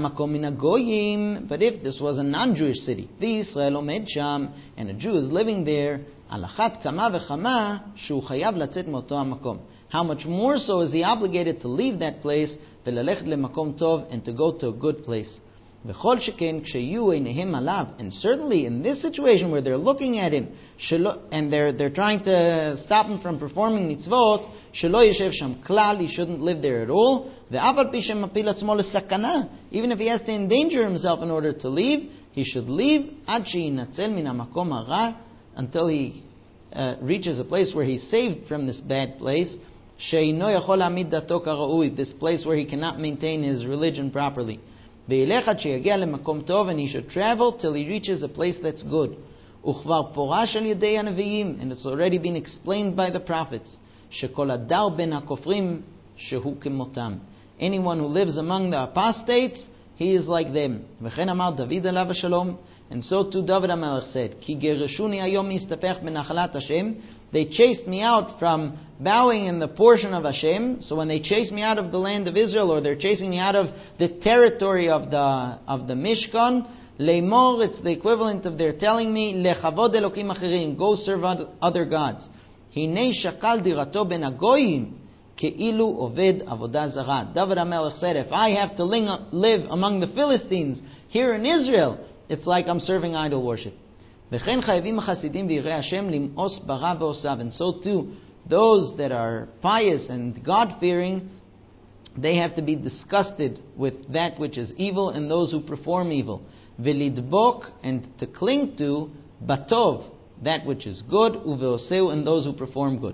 if this was a non-Jewish city, v'Yisrael omed sham, and a Jew is living there, alachat kama v'chama shu chayav latzet moto hamakom. How much more so is he obligated to leave that place, v'lalechet lemakom tov, and to go to a good place. V'chol sheken ksheyu einehem alav, and certainly in this situation where they're looking at him, shelo, and they're they're trying to stop him from performing mitzvot, shelo yeshev sham klal, he shouldn't live there at all. Ve'aval pi shemapil atzmo lesakana, even if he has to endanger himself in order to leave, he should leave ad sheyinatzel min hamakom hara, until he uh, reaches a place where he's saved from this bad place. She'ino yachol hamid dato karaui, this place where he cannot maintain his religion properly. And he should travel till he reaches a place that's good. And it's already been explained by the prophets. Anyone who lives among the apostates, he is like them. And so too David HaMelech said, they chased me out from bowing in the portion of Hashem. So when they chase me out of the land of Israel, or they're chasing me out of the territory of the of the Mishkan, Leimor, it's the equivalent of they're telling me, Lechavod Elokim Achirim, go serve other gods. Hinei shakal dirato ben agoyim, keilu oved avodah zara. David HaMelech said, if I have to live among the Philistines here in Israel, it's like I'm serving idol worship. And so too, those that are pious and God-fearing, they have to be disgusted with that which is evil and those who perform evil. Velidbok, and to cling to, batov, that which is good, uveoseu, and those who perform good.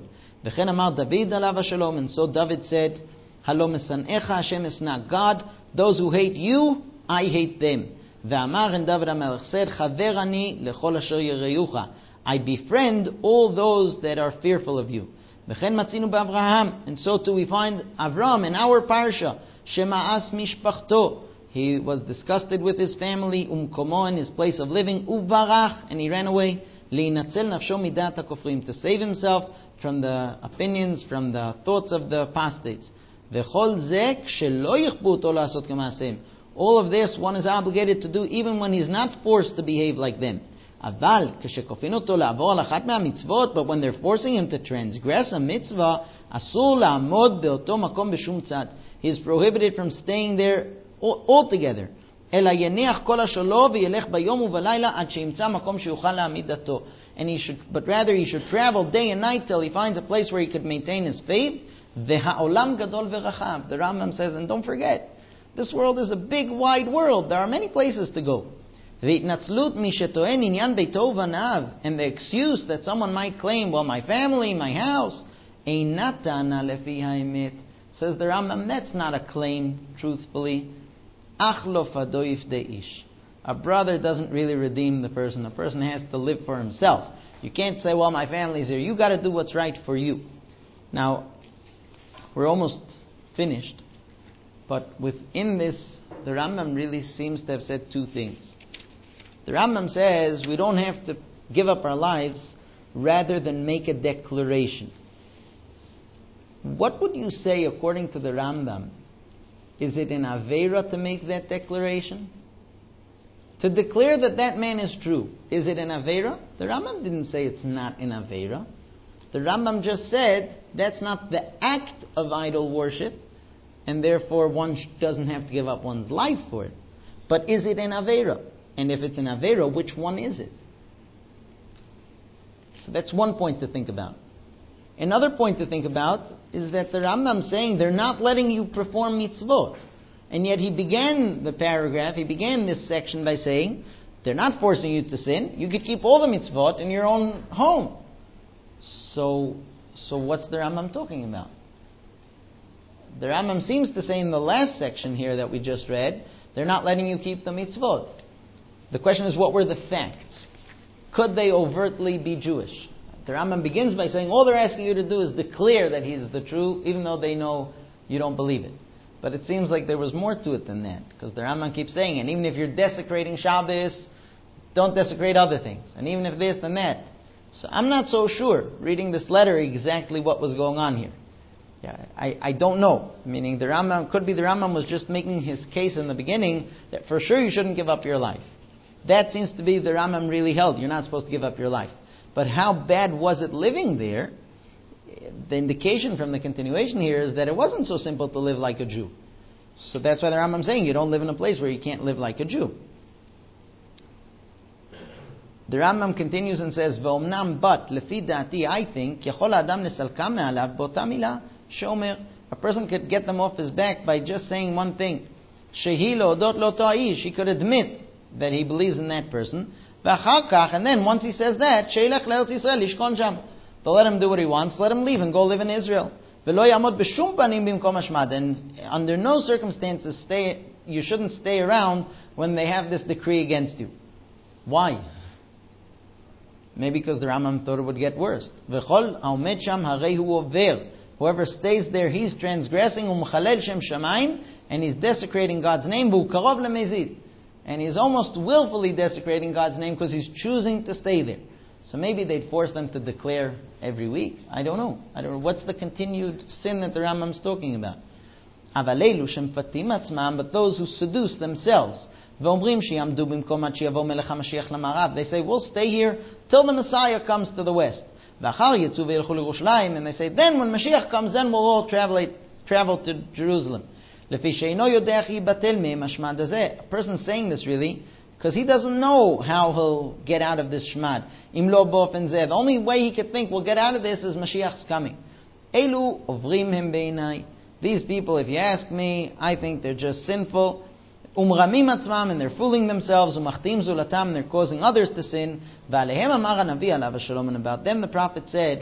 And so David said, Halo mesanecha Hashem esna, God, those who hate you, I hate them. Ve'amar, and David HaMelech said, Chaver ani lechol asher yereucha, I befriend all those that are fearful of you. V'chen matzinu b'Avraham, and so too we find Avram in our parsha, Shema'as mishpachto. He was disgusted with his family, umkomo, in his place of living, uvarach, and he ran away, li'inatzel nafsho midat hakofrim, to save himself from the opinions, from the thoughts of the apostates. V'chol zeh kshelo yichbu oto la'asot k'ma'aseim. All of this one is obligated to do even when he's not forced to behave like them. Aval kshekofin oto la'avor al achat me'amitzvot, but when they're forcing him to transgress a mitzvah, asur la'amod be'oto makom b'shum tzad. He is prohibited from staying there altogether. And he should, but rather he should travel day and night till he finds a place where he could maintain his faith. The Rambam says, and don't forget, this world is a big, wide world. There are many places to go. And the excuse that someone might claim, well, my family, my house, says the Rambam, that's not a claim, truthfully. A brother doesn't really redeem the person. A person has to live for himself. You can't say, well, my family's here. You got to do what's right for you. Now, we're almost finished. But within this, the Rambam really seems to have said two things. The Rambam says we don't have to give up our lives rather than make a declaration. What would you say, according to the Rambam? Is it an Aveira to make that declaration? To declare that that man is true, is it an Aveira? The Rambam didn't say it's not an Aveira. The Rambam just said that's not the act of idol worship, and therefore one doesn't have to give up one's life for it. But is it an Aveira? And if it's an Aveira, which one is it? So that's one point to think about. Another point to think about is that the Rambam is saying they're not letting you perform mitzvot. And yet he began the paragraph, he began this section by saying, they're not forcing you to sin. You could keep all the mitzvot in your own home. So, so what's the Rambam talking about? The Rambam seems to say in the last section here that we just read, they're not letting you keep the mitzvot. The question is, what were the facts? Could they overtly be Jewish? The Rambam begins by saying all they're asking you to do is declare that he's the true, even though they know you don't believe it. But it seems like there was more to it than that, because the Rambam keeps saying, and even if you're desecrating Shabbos, don't desecrate other things. And even if this and that. So I'm not so sure, reading this letter, exactly what was going on here. Yeah, I, I don't know. Meaning the Rambam, could be the Rambam was just making his case in the beginning that for sure you shouldn't give up your life. That seems to be the Rambam really held. You're not supposed to give up your life. But how bad was it living there? The indication from the continuation here is that it wasn't so simple to live like a Jew. So that's why the Rambam is saying you don't live in a place where you can't live like a Jew. The Rambam continues and says, "V'omnam but lefi da'ati, I think yachol adam nesalkam me'alav b'ota milah shomer." A person could get them off his back by just saying one thing. Shehi lo'odot lo ta'ish. He could admit that he believes in that person. And then once he says that, they'll let him do what he wants, let him leave and go live in Israel. And under no circumstances stay, you shouldn't stay around when they have this decree against you. Why? Maybe because the Rambam thought it would get worse. Whoever stays there, he's transgressing, and he's desecrating God's name. And he's almost willfully desecrating God's name because he's choosing to stay there. So maybe they'd force them to declare every week. I don't know. I don't know. What's the continued sin that the Rambam's talking about? But those who seduce themselves. They say, we'll stay here till the Messiah comes to the west. And they say, then when Mashiach comes, then we'll all travel, travel to Jerusalem. A person saying this really because he doesn't know how he'll get out of this shmad. The only way he could think we'll get out of this is Mashiach's coming. These people, if you ask me, I think they're just sinful. And they're fooling themselves. And they're causing others to sin. And about them the Prophet said,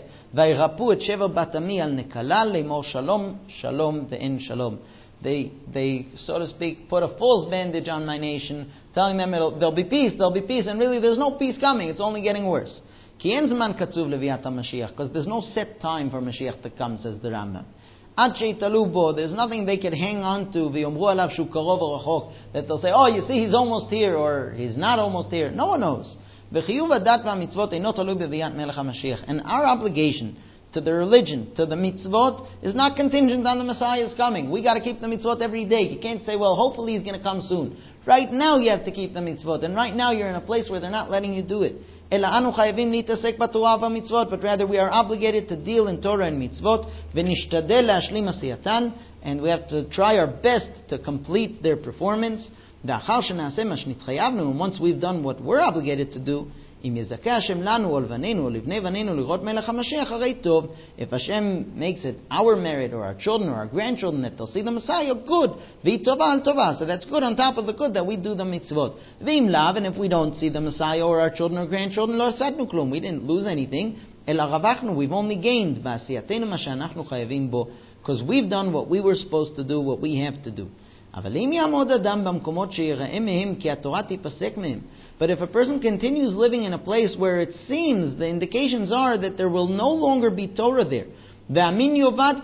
They, they, so to speak, put a false bandage on my nation, telling them it'll, there'll be peace, there'll be peace, and really there's no peace coming, it's only getting worse. Ki en zman katzuv leviat HaMashiach, because there's no set time for Mashiach to come, says the Rambam. Ad sheitalu bo, there's nothing they could hang on to, v'yomru alav shu karov rachok, that they'll say, oh, you see, he's almost here, or he's not almost here. No one knows. V'chiyuv hadat v'mitzvot eino talui beviat melech HaMashiach. And our obligation to the religion, to the mitzvot, is not contingent on the Messiah's coming. We got to keep the mitzvot every day. You can't say, well, hopefully he's going to come soon. Right now you have to keep the mitzvot, and right now you're in a place where they're not letting you do it. Ela anu chayavim litasek b'torah v'mitzvot, but rather we are obligated to deal in Torah and mitzvot, v'nishtadel la'ashlim asiyatan, and we have to try our best to complete their performance. V'achar shenaseh ma shnitchayavnu, and once we've done what we're obligated to do, אם יזכה השם לנו או לבנינו או לבני בנינו לראות מלך המשיח, הרי טוב. If Hashem makes it our merit or our children or our grandchildren that they'll see the Messiah, good. והיא טובה על טובה. So that's good on top of the good that we do the mitzvot. ואם לאו, and if we don't see the Messiah or our children or grandchildren, לא הפסדנו כלום. We didn't lose anything. אלא רווחנו, we've only gained. ועשייתנו מה שאנחנו חייבים בו. Because we've done what we were supposed to do, what we have to do. אבל אם יעמוד אדם במקומות שיראה מהם כי התורה תיפסק מהם. But if a person continues living in a place where it seems, the indications are that there will no longer be Torah there, and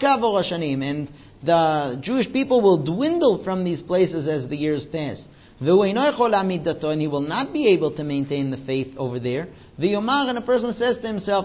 the Jewish people will dwindle from these places as the years pass, and he will not be able to maintain the faith over there, and a person says to himself,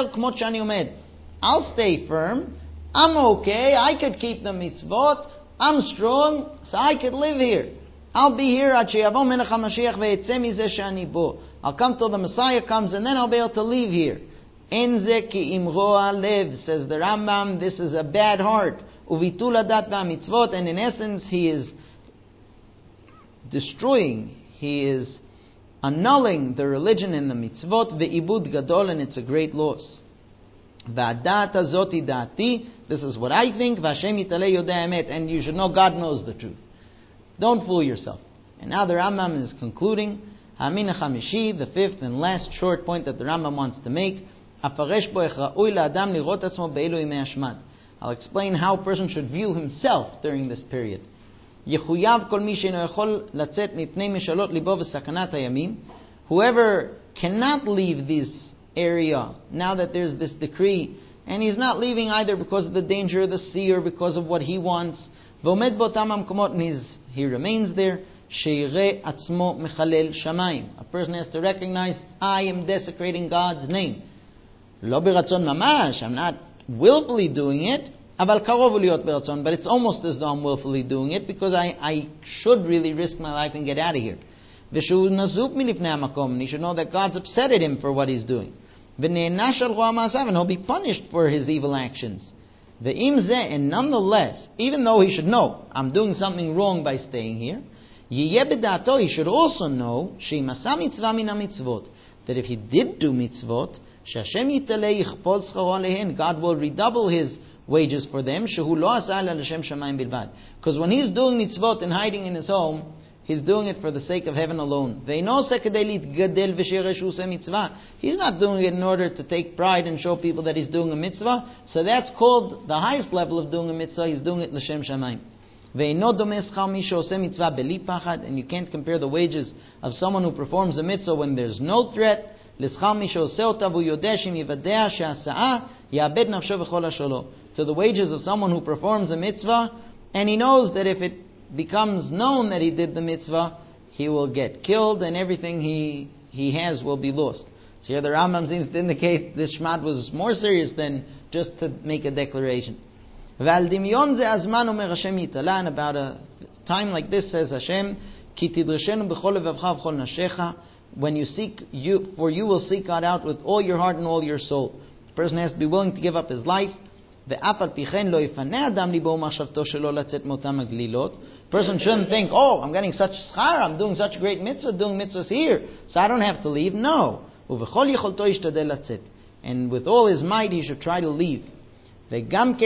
I'll stay firm, I'm okay, I could keep the mitzvot, I'm strong, so I could live here. I'll be here at Sheyavo Melech HaMashiach ve'etzeh mizeh she'ani bo. I'll come till the Messiah comes, and then I'll be able to leave here. En ze ki imro alev, says the Rambam, this is a bad heart. Uvitul hadat v'amitzvot, and in essence he is destroying, he is annulling the religion and the mitzvot, ve'ibud gadol, and it's a great loss. V'adat azoti da'ati, this is what I think, v'Hashem yitaleh yodeh emet, and you should know God knows the truth. Don't fool yourself. And now the Rambam is concluding, Hamin HaChamishi, the fifth and last short point that the Rambam wants to make, Afaresh bo ech ra'ui la'adam lirot atzmo be'elu yimei hashmad. I'll explain how a person should view himself during this period. Yechuyav kol mi she'eno yachol latzet mipnei meshalot libo v'sakanat hayamim. Whoever cannot leave this area, now that there's this decree, and he's not leaving either because of the danger of the sea or because of what he wants, v'omed botam hamkomot, and he remains there, sheireh atzmo mechalel shamayim. A person has to recognize, I am desecrating God's name. Lo beratzon mamash, I'm not willfully doing it, aval karov liot beratzon, but it's almost as though I'm willfully doing it because I, I should really risk my life and get out of here. V'shu nazuk milifnei hamakom, and he should know that God's upset at him for what he's doing. V'ne'enash al ro'a ma'asav, and he'll be punished for his evil actions. The imzeh, and nonetheless, even though he should know, I'm doing something wrong by staying here, yiyeh b'da'ato, he should also know, she'im asa mitzvah min hamitzvot, that if he did do mitzvot, she'Hashem yitaleh yichpol scharo alehen, God will redouble his wages for them, shehu lo asa ela l'shem shamayim bilvad. Because when he's doing mitzvot and hiding in his home, he's doing it for the sake of heaven alone. He's not doing it in order to take pride and show people that he's doing a mitzvah. So that's called the highest level of doing a mitzvah. He's doing it l'shem shamayim. And you can't compare the wages of someone who performs a mitzvah when there's no threat. To the wages of someone who performs a mitzvah and he knows that if it becomes known that he did the mitzvah, he will get killed and everything he he has will be lost. So here the Rambam seems to indicate this shmat was more serious than just to make a declaration. And about a time like this, says Hashem, when you seek, you for you will seek God out with all your heart and all your soul. The person has to be willing to give up his life. Person shouldn't think, oh, I'm getting such schar, I'm doing such a great mitzvah, doing mitzvahs here, so I don't have to leave. No. And with all his might, he should try to leave. The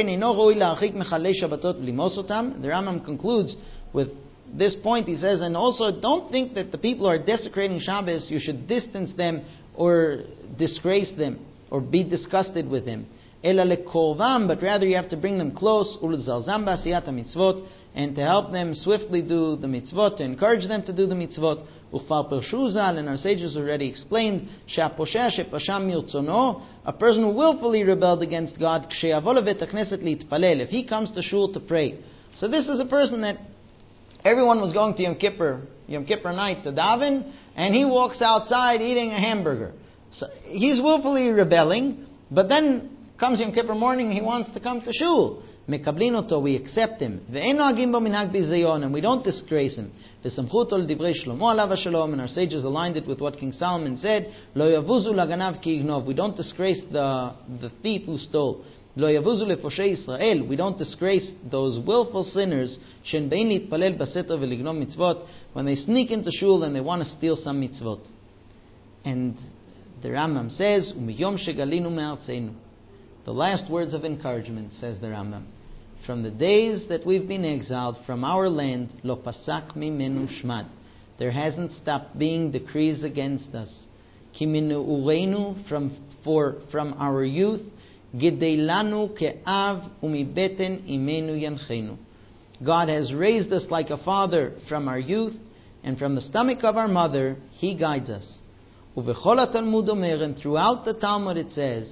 Rambam concludes with this point. He says, and also don't think that the people who are desecrating Shabbos, you should distance them or disgrace them or be disgusted with them. But rather you have to bring them close, and to help them swiftly do the mitzvot, to encourage them to do the mitzvot. Uchvar Pirshu Zal, and our sages already explained, She'aposheh she'pasham mirtzono, a person who willfully rebelled against God, Kshe'yavo levet hakneset litpalel, if he comes to shul to pray. So this is a person that everyone was going to Yom Kippur, Yom Kippur night to daven, and he walks outside eating a hamburger. So he's willfully rebelling, but then comes Yom Kippur morning, he wants to come to shul. Mekablin oto, we accept him. Ve'eno agim bo minhag bizayon, and we don't disgrace him. V'samchuto l'divrei Shlomo alav hashalom, and our sages aligned it with what King Solomon said. Lo yavuzu laganav ki ignov. We don't disgrace the the thief who stole. Lo yavuzu lefoshei Israel. We don't disgrace those willful sinners. Shen bein litpalel baseter v'lignom mitzvot, when they sneak into shul and they want to steal some mitzvot. And the Rambam says, Umiyom shegalinu me'artzeinu. The last words of encouragement, says the Rambam. From the days that we've been exiled from our land, lo pasak mimenu shmad. There hasn't stopped being decrees against us. Ki minu ureinu, from for from our youth, gideilanu ke'av umibeten imenu yanchenu. God has raised us like a father from our youth, and from the stomach of our mother, He guides us. Uvechol Talmud omer, and throughout the Talmud it says,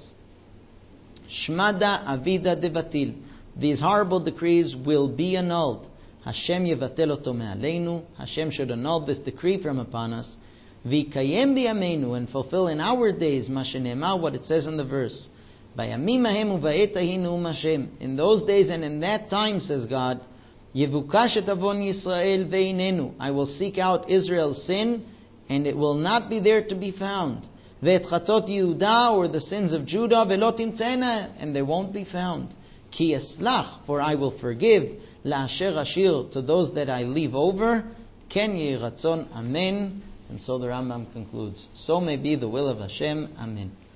Shmada avida devatil. These horrible decrees will be annulled. Hashem yevatel oto me'aleinu. Hashem should annul this decree from upon us. V'kayem b'yameinu, and fulfill in our days ma shene'emar, what it says in the verse. Bayamim hahem uva'et ahinu Hashem. In those days and in that time, says God, Yevukash et avon Yisrael ve'inenu. I will seek out Israel's sin, and it will not be there to be found. Ve'et chatot Yehuda, or the sins of Judah, ve'lo timtzena, and they won't be found. Ki eslach, for I will forgive, la'asher ashir, to those that I leave over. Ken yehi ratzon, amen. And so the Rambam concludes, so may be the will of Hashem, amen.